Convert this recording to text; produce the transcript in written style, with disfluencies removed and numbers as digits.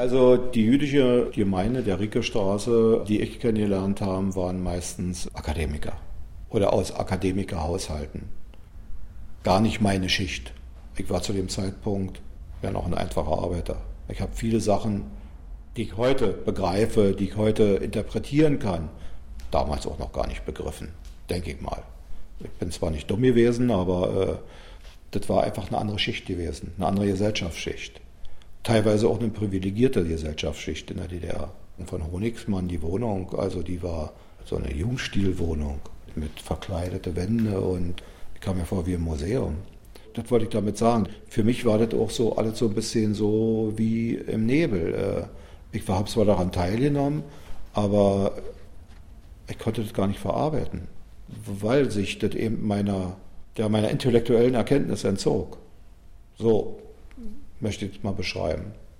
Also die jüdische Gemeinde der Riekestraße, die ich kennengelernt habe, waren meistens Akademiker oder aus Akademikerhaushalten. Gar nicht meine Schicht. Ich war zu dem Zeitpunkt ja noch ein einfacher Arbeiter. Ich habe viele Sachen, die ich heute begreife, die ich heute interpretieren kann, damals auch noch gar nicht begriffen, denke ich mal. Ich bin zwar nicht dumm gewesen, aber das war einfach eine andere Schicht gewesen, eine andere Gesellschaftsschicht. Teilweise auch eine privilegierte Gesellschaftsschicht in der DDR. Und von Honigsmann die Wohnung, also die war so eine Jugendstilwohnung mit verkleideten Wänden und ich kam mir vor wie im Museum. Das wollte ich damit sagen. Für mich war das auch so alles so ein bisschen so wie im Nebel. Ich habe zwar daran teilgenommen, aber ich konnte das gar nicht verarbeiten, weil sich das eben meiner intellektuellen Erkenntnis entzog. So möchte ich es mal beschreiben.